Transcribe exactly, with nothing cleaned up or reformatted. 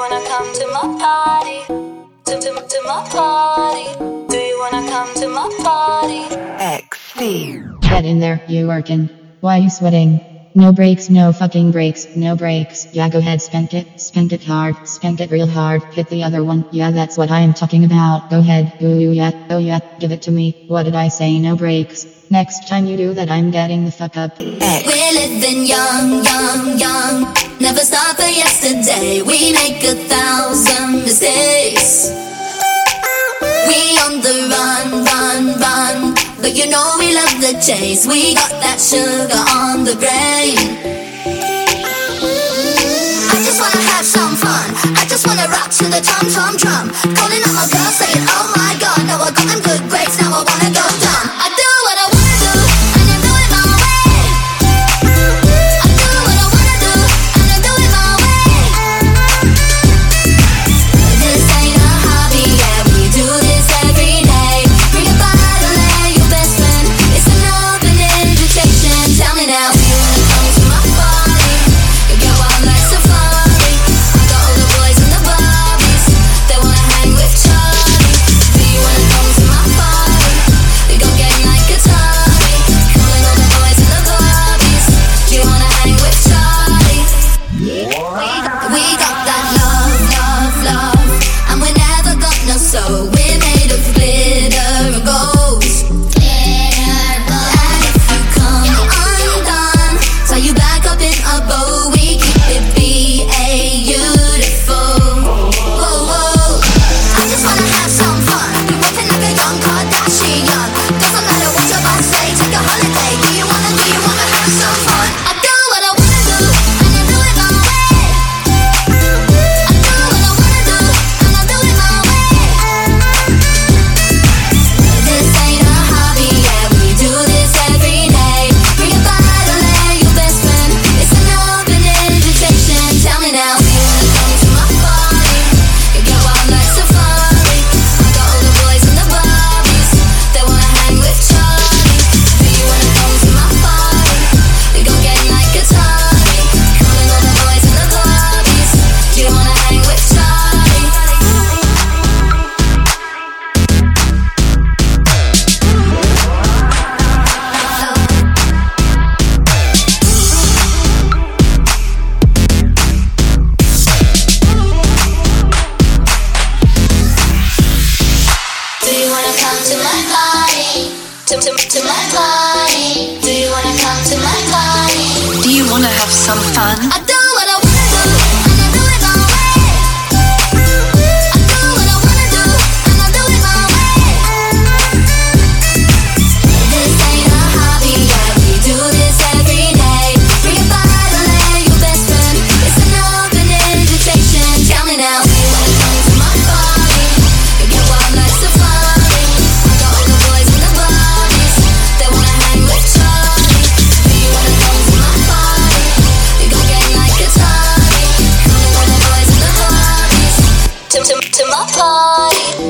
wanna come to my party? To, to, to my party. Do you wanna come to my party? X C. Get in there, you working. Why you sweating? No breaks, no fucking breaks, no breaks. Yeah, go ahead, spank it, spank it hard, spank it real hard. Hit the other one, yeah, that's what I am talking about. Go ahead, ooh yeah, oh yeah, give it to me. What did I say, no breaks? Next time you do that, I'm getting the fuck up. X. We're living young, young, young. Never stop for yesterday. We make a thousand mistakes. We on the run, run, run. But you know we love the chase. We got that sugar on the brain. I just wanna have some fun. I just wanna rock to the tom, tom, drum. Calling out my girl saying, oh my god. Now I got them good grades, now I wanna go dumb. I do what I wanna do, and I do it my way. I do what I wanna do, and I do it my way. This ain't a hobby, yeah, we do this every day. Bring a bottle and your best friend. It's an open invitation. Tell me now, do you wanna come to my party? You go out like safari. I got all the boys and the Barbies. They wanna hang with Charlie. Do you wanna come to my party? We go game like Atari. Calling all the boys and the Barbies. Do you wanna hang with Charlie? We got that love, love, love, and we're never gonna slow. We're made of glitter and gold. And if you come undone, tie you back up in a bow. We keep it B A beautiful. Whoa, whoa. I just wanna have some fun. Be whipping like a young Kardashian. Doesn't matter what your boss say. Take a holiday. Do you wanna, do you wanna have some fun? I do what I wanna do, and I do it my way. I do what I wanna do, and I do it my way. This ain't a hobby, yeah, we do this every day. Bring a bottle and your best friend. It's an open invitation. Tell me now, do you wanna come to my party? You go out like safari. I got all the boys and the Barbies. They wanna hang with Charlie. Do you wanna come to my party? We go game like Atari. Calling all the boys and the Barbies. Do you wanna hang with Charlie? Do you wanna come to my party? To, to, to my party. Do you wanna come to my party? Do you wanna have some fun? I do what I wanna do, and I do it my way. I do what I wanna do, and I do it my way. This ain't a hobby, yeah, we do this every day. Bring a bottle and your best friend. It's an open invitation. Tell me now, do you wanna come to my party? You go out like safari. I got all the boys and the Barbies. They wanna hang with Charlie. Do you wanna come to my party? We go game like Atari. Calling all the boys and the Barbies. To, to, to my party.